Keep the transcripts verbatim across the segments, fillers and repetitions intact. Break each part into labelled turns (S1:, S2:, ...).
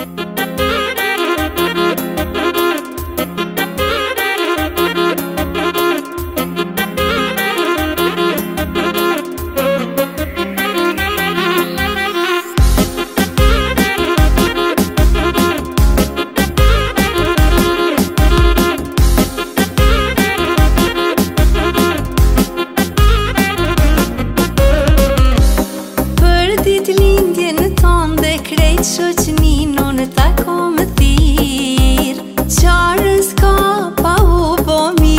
S1: Shoqnin unë tako më thirë, qarës ka pa u bo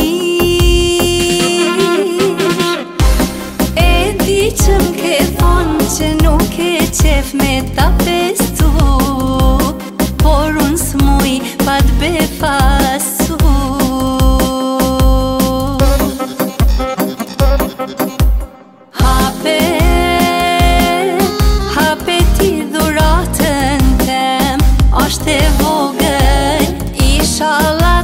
S1: mirë. E di që m'ke thonë që nuk e qef me ta festu, por unë s'muj pa t'be fasu. Hape, hape ti dhuratën tem, ashtë e vogël, inshallah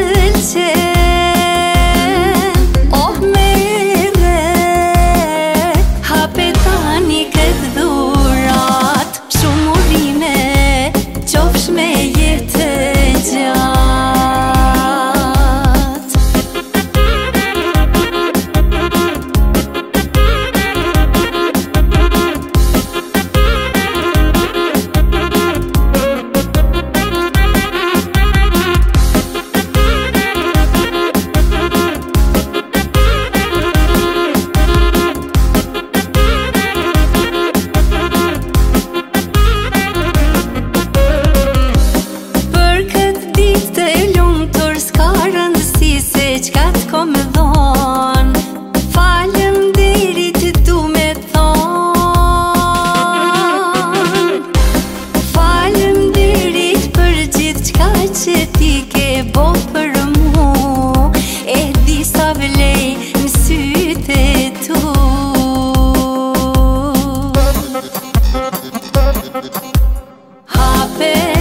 S1: t'pëlqen. Oh mere, hape tani këtë dhurat, shumë urime, qofsh me jetë gjatë. Qka t'ko me dhonë, falem derit du me thonë. Falem derit për gjithë qka që ti ke bo për mu, e di sa vlej në sytë e tu. Hape